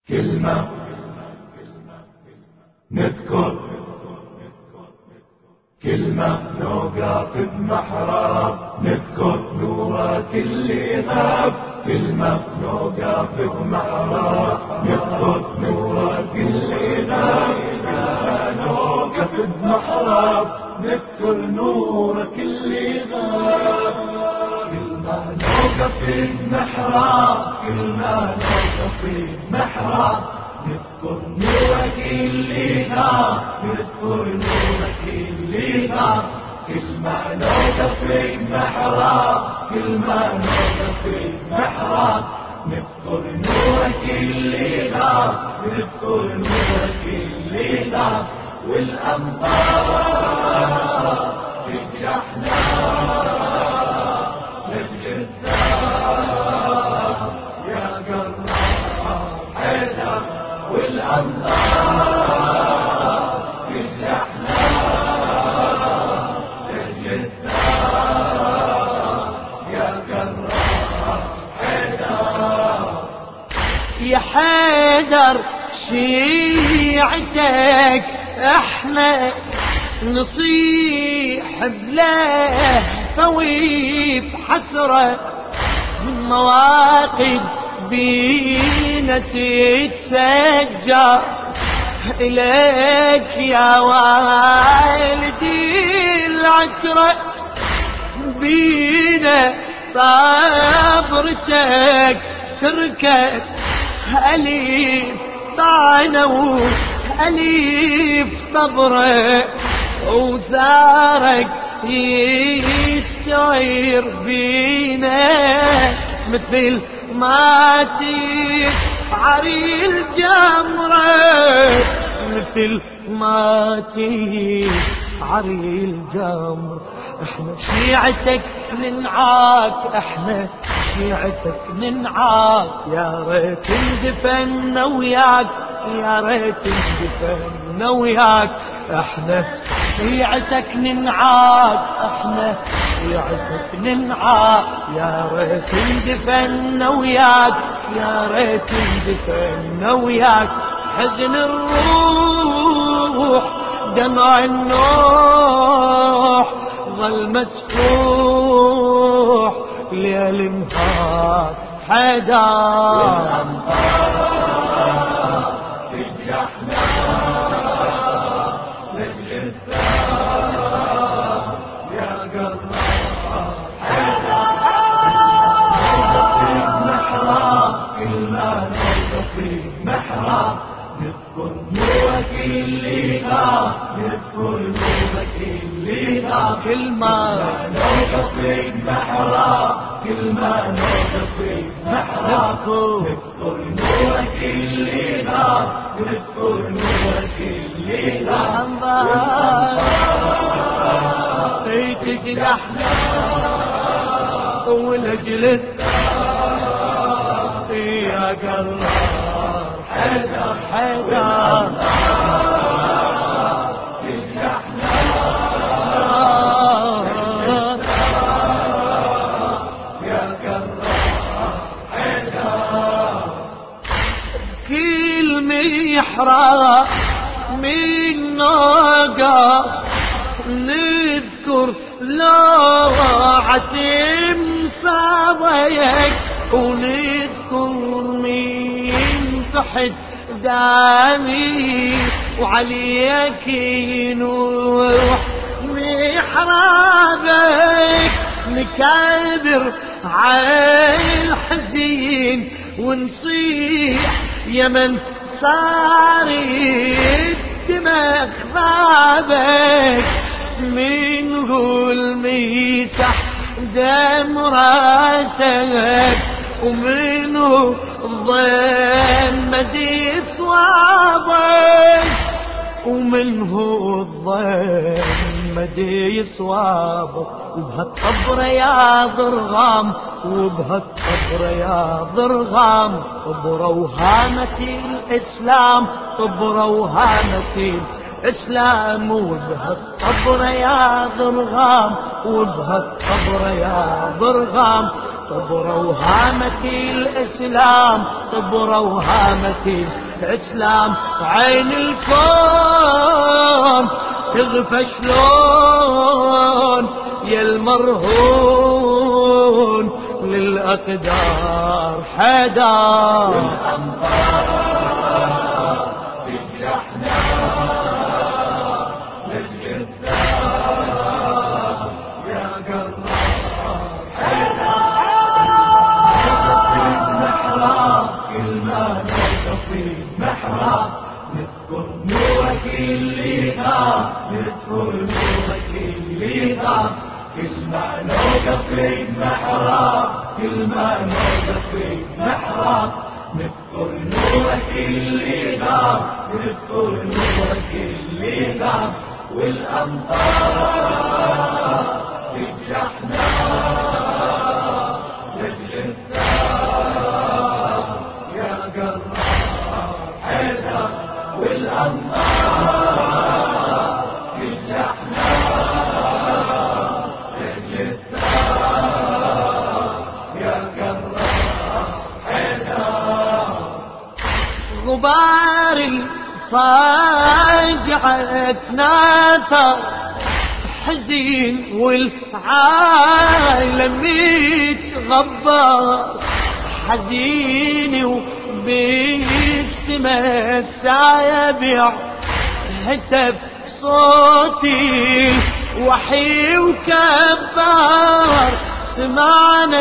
كلمة نذكر، كلمة نوقف بمحراب نذكر نورك اللي غاب، كلمة نوقف بمحراب نذكر نورك اللي غاب، كلمة نوقف بمحراب نذكر نورك اللي غاب، كلمة نوقف بمحراب، كلمة نوقف بمحراب نذكر نورك اللي غاب، نذكر نورك اللي غاب، كلمة نوقف بمحراب، كلمة نوقف بمحراب نذكر نورك اللي غاب، نذكر نورك اللي غاب، والأمطار تجرحنا نجل الثار يا قرب حيدر، والأمطار تجرحنا نجل الثار يا قرب حيدر. يا حيدر شيعتك احنا نصيح بلهفة وفي حسرة، من مواقف بينا تتسجر إليك يا والدي العترة، بينا صبرتك تركت أليف طعنه أليف صبره، وثارك يستعير بينا مثل ما تشعري الجمرة، مثل ما تشعري الجمرة. احنا شيعتك ننعاك، احنا شيعتك ننعاك، يا ريت ندفن وياك، يا ريت ندفن وياك، احنا شيعتك ننعاك، احنا شيعتك ننعاك، يا ريت ندفن وياك، يا ريت ندفن وياك، حزن الروح دمع النوح ظل مسفوح ليل نهار حيدر. تجرحنا نجل الثار يا قرب حيدر، محراب كلمة نوقف بمحراب نذكر نورك اللي غاب، نذكر نورك اللي غاب، كلمة نوقف بمحراب، كلمة نوقف بمحراب نذكر نورك اللي غاب، نذكر نورك اللي غاب، تجرحنا ولجل الثار يا قرب حيدر حيدر، تجرحنا يا قرب حيدر، كل محراب من نوقف نذكر لوعة مصابيك، ونذكر من تحت دامي وعليك ينوح محرابك، نكابر عالحزين ونصيح يا من صار الدماغ ضابك، من قول ميسح دم راسك، ومنه الظن مدي صوابك، ومنه الظن مدي صوابك، وبهالطبر يا ضرغام، وبهالطبر يا ضرغام، بروهانة الإسلام، بروهانة الإسلام، وبهالطبر يا ضرغام، وبهالطبر يا ضرغام، طبروا هامة الإسلام، طبروا هامة الإسلام، عين الكون تغفى شلون يا المرهون للأقدار حدار. والأمطار تجرحنا للجثار يا قرار محراب، كل ما نوقف في محراب نذكر نورك اللي غاب، نذكر نورك اللي غاب، كل ما نوقف في محراب، كل ما نوقف في محراب نذكر نورك اللي غاب، نذكر نورك اللي غاب. والأمطار تجرحنا للجثار يا قرار حيدر، والأمطار تجرحنا للجثار يا قرار حيدر. غبار الفاجعة تناثر حزين والعالم يتغبر، حزين وبالسما السابع هتف صوتي وحي وكبر، سمعنا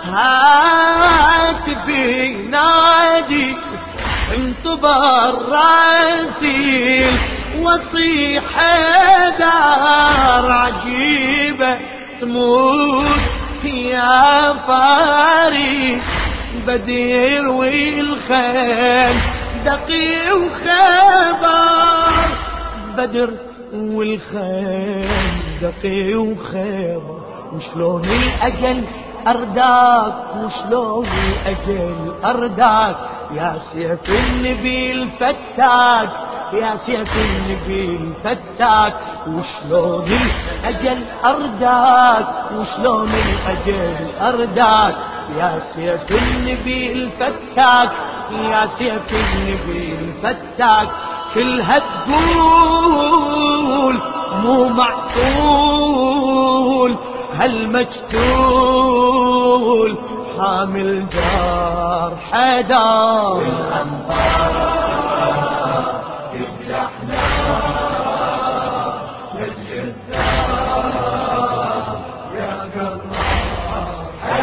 الهاتف ينادي انتظر راسي وصيح دار عجيبة تموت يا فارس بدير والخيل دقي وخبر، بدر والخيل دقي وخبر. وشلون الأجل أرداك، وشلون الأجل أرداك يا سيف النبي الفتاك، يا سيف النبي الفتاك. وشلون الأجل أرداك، وشلون الأجل أرداك يا سيف النبي الفتاك، يا سيف النبي الفتاك. كلها تقول مو معقول هالمجتول حامل جار حدار. والأمطار تجرحنا للجثار يا قرار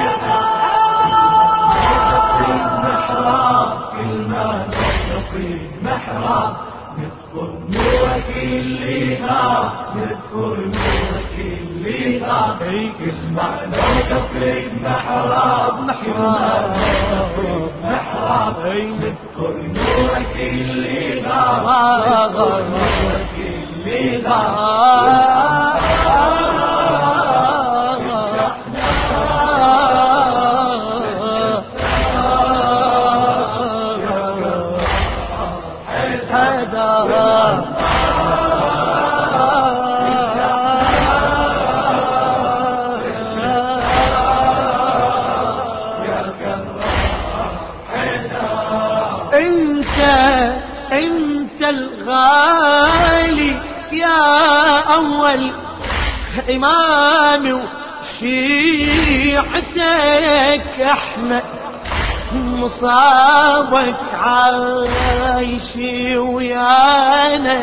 حيدر. محراب كل ما نوقف في محراب نذكر نورك اللي غاب، نذكر نورك اللي غاب، كل ما نوقف في محراب، كل ما نوقف في محراب نذكر نورك اللي غاب، نذكر نورك اللي غاب. انت الغالي يا اول امام وشيعتك احنا مصابك عايشي ويانا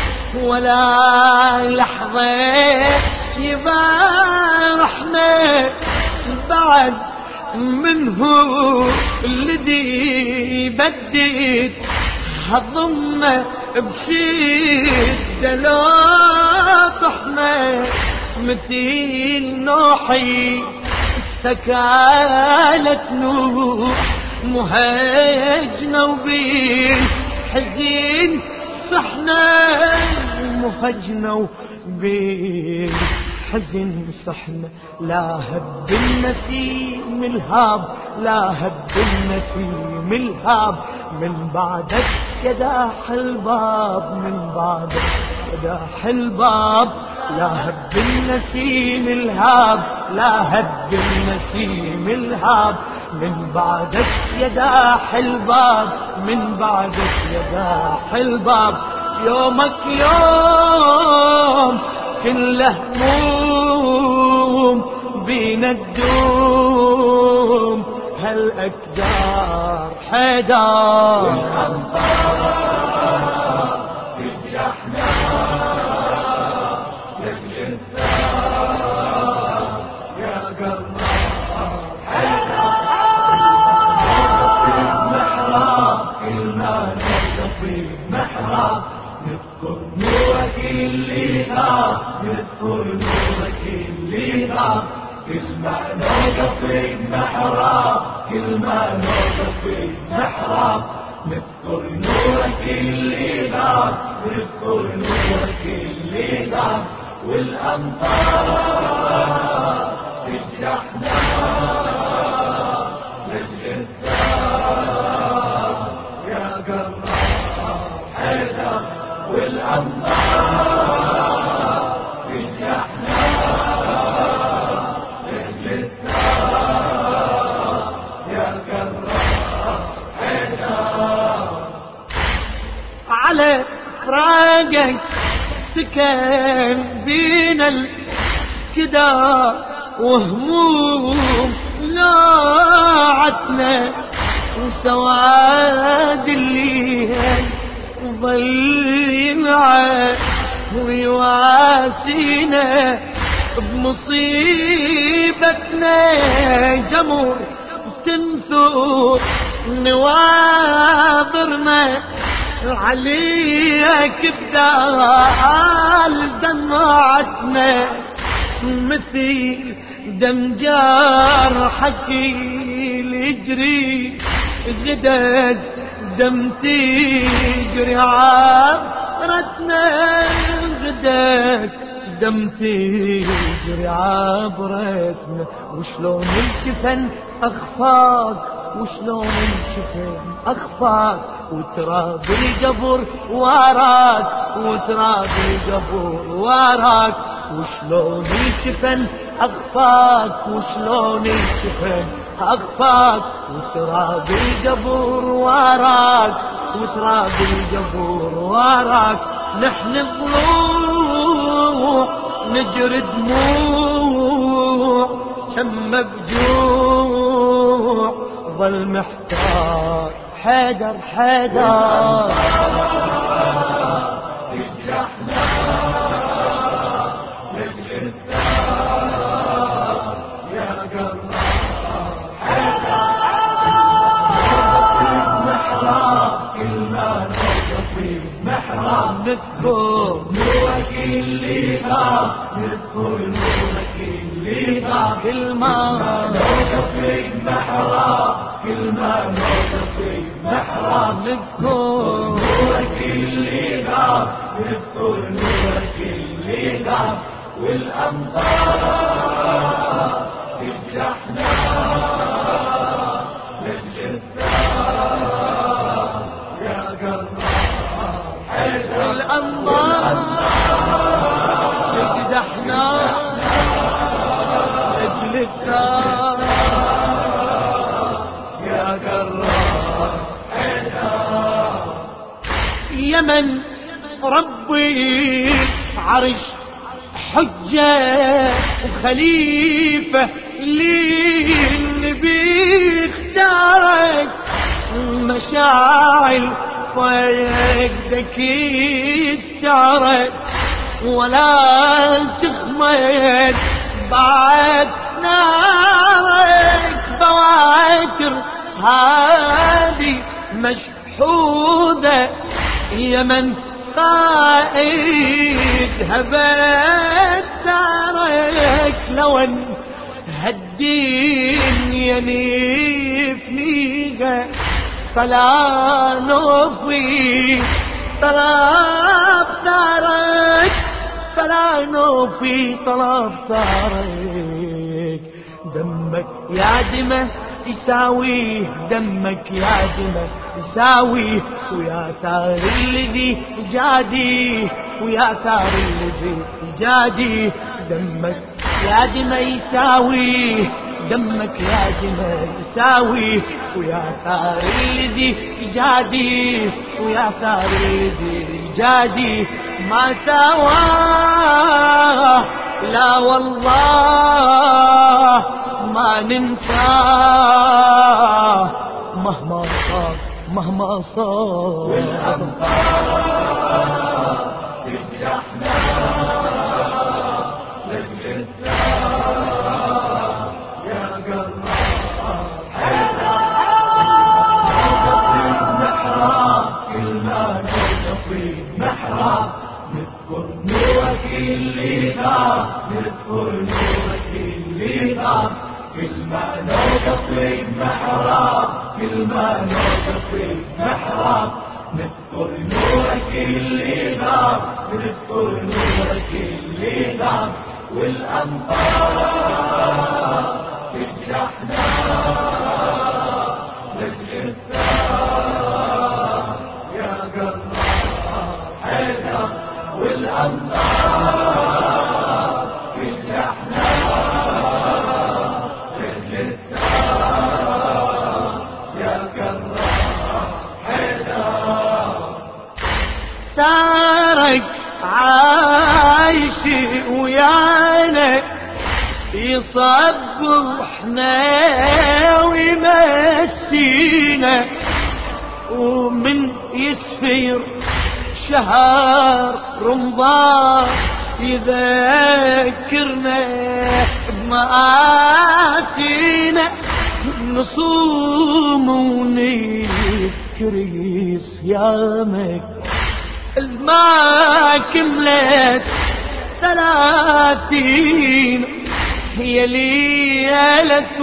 ولا لحظة يبارحنا بعد منه الذي بديت هضمنا بشدة لو طحنا مثيل نوحي سكالت نوح مهجنا وبين حزين صحنا مهجنا وبين حزن صحنا. لا هب النسيم الهاب، لا هب النسيم الهاب من بعدك يا داح الباب، من بعدك يا داح الباب. لا هب النسيم الهاب، لا هب النسيم الهاب من بعدك يا داح الباب من بعدك يا داح الباب يومك يوم كله هموم بينا الدوم هالأكدار حيدار نذكر نورك اللي نار نذكر نورك اللي نار كل ما نوقف في المحراب كل ما نوقف في المحراب نذكر نورك اللي نار نذكر نورك اللي نار والأمطار تجرحنا لجل الثار يا قرار حيدر والأمطار تجرحنا لجل الثار يا قرار حيدر على فراقك سكن بينا الكدار وهموم لاعتنا وسواد الليل ضيعه ويواسينا بمصيبتنا جمر تنثور نواظرنا عليك بدال دمعتنا مثل دم جارحك يجري غدد دم تجري عبرتنا غدد دم تجري عبرتنا وشلون الجفن أخفاك وشلون الجفن أخفاك وتراب القبر وراك وتراب القبر وراك وشلون الجفن أخفاك وشلون الجفن أخفاك وتراب القبر وراك وتراب القبر وراك نحن ضلوع نجري دموع كم مبجوع ظل محتار حيدر حيدر تجرحنا لجل الثار يا قرار حيدر المحراب كل ما نوقف في المحراب نذكر نورك اللي نار نذكر نورك اللي نار كل ما نوقف في المحراب كل ما نوقف في المحراب نذكر نورك اللي نار نذكر نورك اللي نار والأمطار تجرحنا لجل الثار يا قرار حيدر الأنظار تجدحنا لجل الثار يا قرار حيدر يمن ربي عرش حجة وخليفة للنبي اختارك مشاعل فيدك يستعرك ولا تخمد بعد نارك بواتر هذه مشحوذة يمن قائد هبت دارك لو ان هالدين ينفنيها فلا نوفي طلب ثارك فلا نوفي طلب ثارك دمك يا دمه يساويه دمك يا دمه يساويه ويا ثار الذي جاديه ويا ثار الذي جاديه دمك يا دم يساوي دمك يا دم يساوي ويا ثار الذي جادي ويا ثار الذي جادي ما سواه لا والله ما ننساه مهما صار مهما صار. والأنفاق تجرحنا لجل الثار يا قرار محراب كل ما نوقفي محراب نذكر نورك اللي ثار نذكر نورك اللي ثار كل ما نوقفي محراب كل ما نوقفي محراب نذكر نورك اللي ثار نذكر نورك اللي ثار والأنفاق تجرحنا لجل الثار يا قرار حيدر والأنفاق تجرحنا لجل الثار يا قرار حيدر. تارك عايش ويانا يصبحنا ويمسينا ومن يسفير شهر رمضان يذكرنا بمآسينا نصوم ونذكر صيامك ما كملت 30 هي ليلة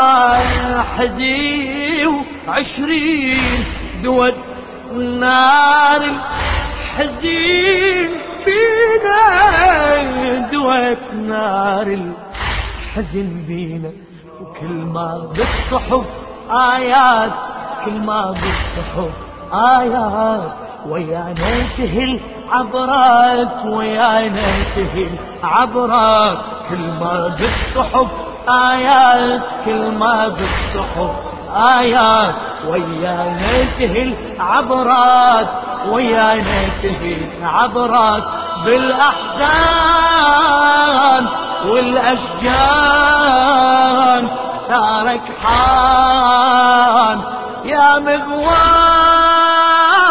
21 دوت نار الحزين بينا دوت نار الحزن بينا وكل ما بالصحف آيات كل ما بالصحف آيات ويانا تهل عبرات ويانا تهل عبرات كل ما بالصحف آيات كل ما بالصحف آيات ويانا تهل عبرات ويانا تهل عبرات بالأحزان والأشجان تارك حان يا مغوار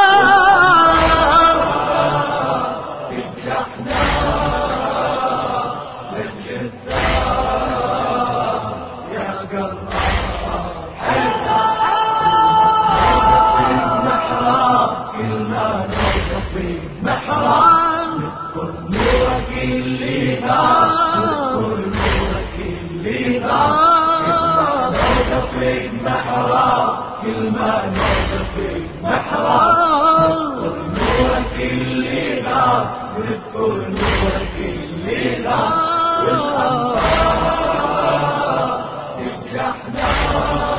نذكر نورك اللي ثار نذكر نورك اللي ثار نوقفي محراب كل ما نوقفي محراب نذكر نورك اللي ثار نذكر نورك اللي ثار والأنفاق تجرحنا